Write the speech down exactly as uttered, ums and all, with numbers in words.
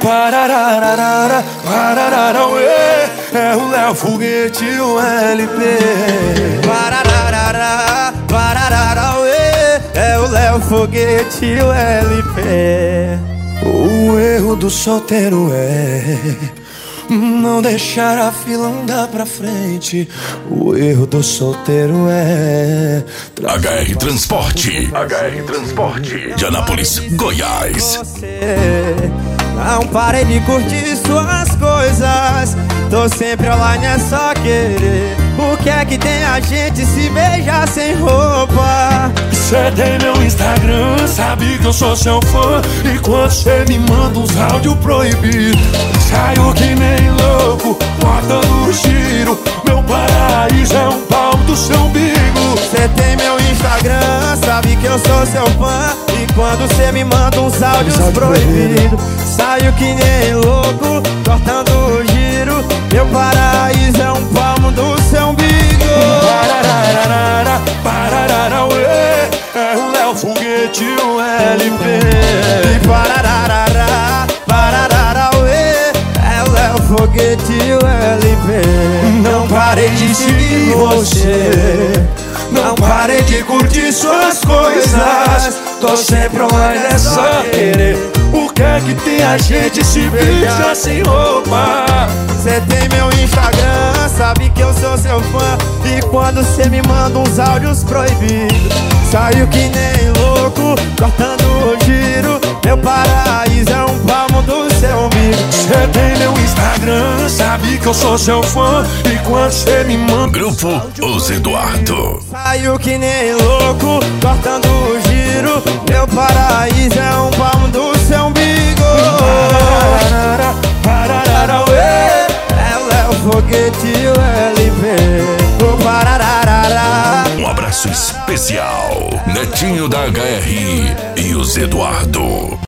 Parararara, pararara, ué, é o Léo Foguete e o L P. Parararara, pararara, ué, é o Léo Foguete e o L P. O erro do solteiro é não deixar a fila andar pra frente. O erro do solteiro é H R Transporte, H R Transporte de Anápolis, Goiás. Você não parei de curtir suas coisas. Tô sempre online, é só querer. O que é que tem a gente se beijar sem roupa? Cê tem meu Instagram, sabe que eu sou seu fã. E quando cê me manda uns áudios proibidos, saio que nem louco, botando giro. Meu paraíso é um palmo do seu umbigo. Cê tem meu Instagram, sabe que eu sou seu fã. E quando cê me manda uns áudios proibidos, saio que nem louco, cortando o giro. Meu paraíso é um palmo do seu umbigo. Parararara, pararara, ué, é o Léo Foguete e o L P. E parararara, pararara, ué, é o Léo Foguete e o L P. Não parei de seguir você, não parei de curtir suas coisas. Tô sempre online, é só querer. O que é que tem a gente se beija sem roupa? Cê tem meu Instagram, sabe que eu sou seu fã. E quando cê me manda uns áudios proibidos, saio que nem louco, cortando o giro. Meu paraíso é um palmo do seu umbigo. Cê tem meu Instagram, sabe que eu sou seu fã. E quando cê me manda Grupo Os Eduardo. Saio que nem louco, cortando o giro. Meu paraíso é um palmo do seu umbigo. Pararara, pararara, ué, é o Léo Foguete e o L P. Oh, parararara. Um abraço especial, Netinho da H R e os Eduardo.